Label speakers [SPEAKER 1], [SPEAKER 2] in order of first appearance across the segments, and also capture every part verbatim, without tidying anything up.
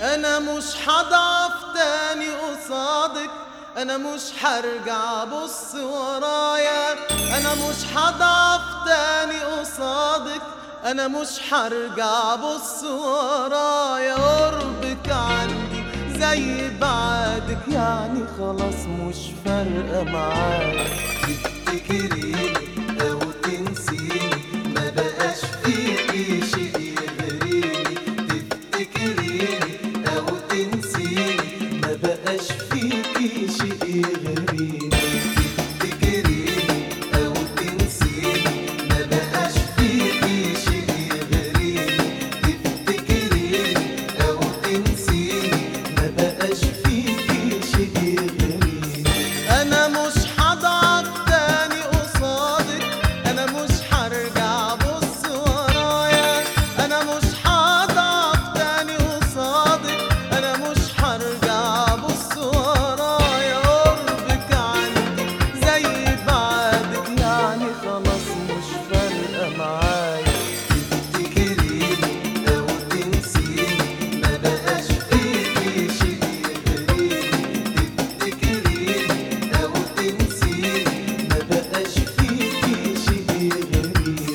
[SPEAKER 1] انا مش هضعف تاني قصادك، انا مش هرجع بص ورايا، انا مش هضعف تاني قصادك، انا مش هرجع بص ورايا. قربك عندي زي بعادك، يعني خلاص مش فارقة معايا.
[SPEAKER 2] تفتكريني او تنسيني ما بقاش فيكي شيء يغريني، تفتكريني او تنسيني ما بقاش فيكي شيء يغريني، تفتكريني او تنسيني ما بقاش فيكي شيء يغريني، تفتكريني او تنسيني ما بقاش فيكي شيء يغريني.
[SPEAKER 1] انا مش هضعف تاني قصادك، انا مش هرجع بص ورايا، انا مش هضعف تاني قصادك، انا مش هرجع بص ورايا. قربك عندي زي بعادك، يعني خلاص مش فارقة معايا.
[SPEAKER 2] تفتكريني أو تنسيني ما بقاش فيكي شيء يغريني، تفتكريني أو تنسيني ما بقاش فيكي شيء يغريني.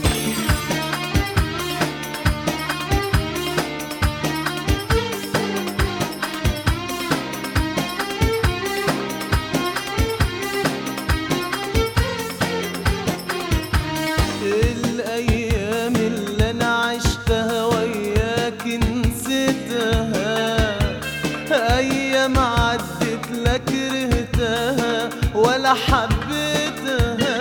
[SPEAKER 1] الأيام اللي أنا عشتها وياك نسيتها، أيام عدت لا كرهتها ولا حبيتها.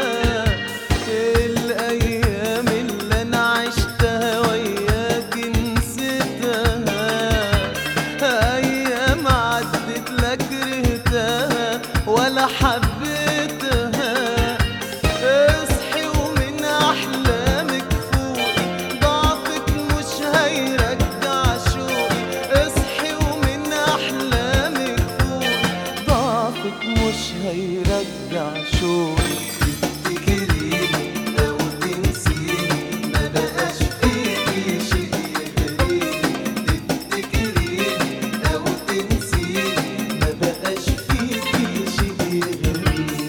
[SPEAKER 1] الأيام اللي أنا عشتها وياك نسيتها، أيام عدت لا كرهتها ولا حبيتها. اصحي ومن احلامك فوقي، ضعفك مش هيرجع شوقي. اصحي ومن احلامك فوقي، ضعفك مش هيرجع شوقي.
[SPEAKER 2] تفتكريني أو تنسيني ما بقاش فيكي شيء يغريني، تفتكريني أو تنسيني ما بقاش فيكي شيء يغريني.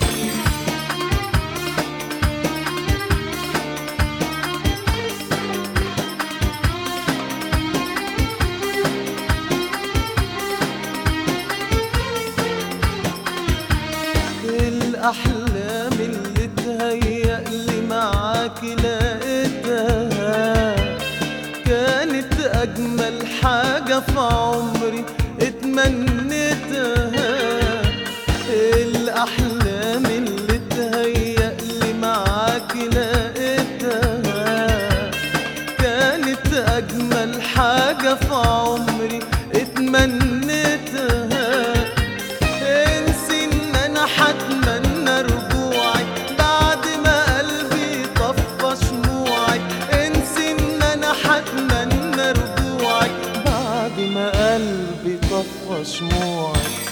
[SPEAKER 1] الأحلام اللي تهيألي معاك لقيتها، كانت أجمل حاجة في عمري اتمنيتها. الأحلام اللي تهيألي معاك لقيتها، كانت أجمل حاجة في عمري اتمنيتها. انسي ان انا هتمنى رجوعك بعد ما قلبي طفى شموعك، انسي ان انا هتمنى رجوعك بعد ما قلبي طفى شموعك.